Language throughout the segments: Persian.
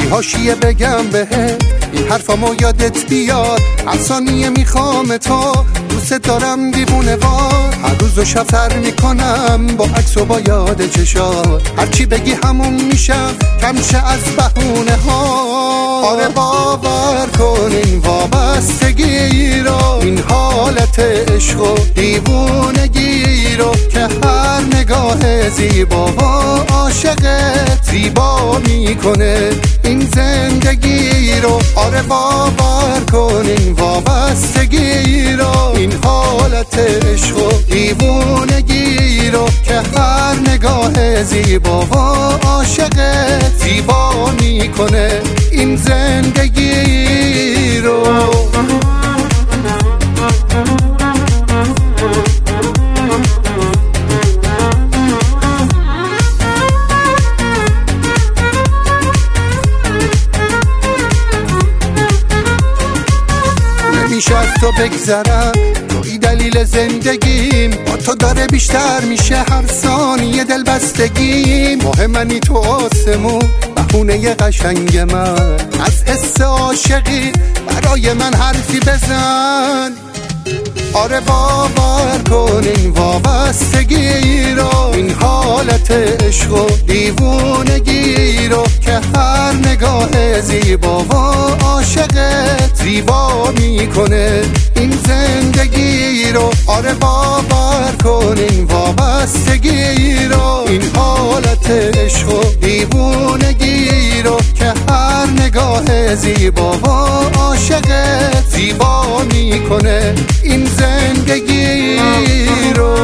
حاشیه بگم بهت این حرفامو یادت بیاد، هر ثانیه میخوام تو، دوست دارم دیوونه وار، هر روز و شب سر میکنم با عکس و با یاد چشات، هرچی بگی همون میشم کمشه از بهونه ها. آره باور کن این وابستگی رو، این حالت عشق و دیوونگی رو که هر نگاه زیبا و عاشقت زیبا میکنه این زندگی رو. آره باور کن این وابستگی رو، این حالت عشق و دیوونگی رو که هر نگاه زیبا و عاشقت زیبا میکنه این زندگی رو. نمیشه از تو بگذرم، توی دلیل زندگیم، با تو داره بیشتر میشه هر ثانیه دلبستگیم. ماه منی تو آسمون، بهونه قشنگ من، از حس عاشقی برای من حرفی بزن. آره باور کن این وابستگی رو، این حالت عشق و دیوونگی رو که هر نگاه زیبا و عاشقت زیبا میکنه این زندگی رو. آره باور کن این وابستگی رو، این حالت عشق و دیوونگی رو که هر نگاه زیبا و عاشقت زیبا میکنه این زندگی رو.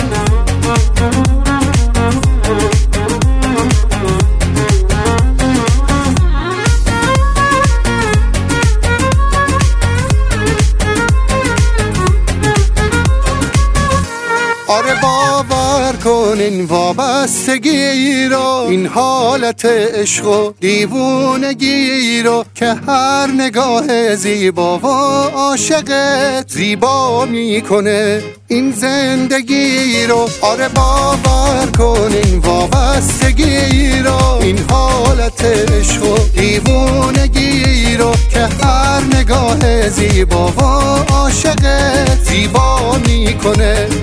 آره باور کن این وابستگی رو، این حالت عشق و دیوونگی رو که هر نگاه زیبا و عاشقت زیبا میکنه این زندگی رو. آره باور کن این وابستگی رو، این حالت عشق و دیوونگی رو که هر نگاه زیبا و عاشقت زیبا میکنه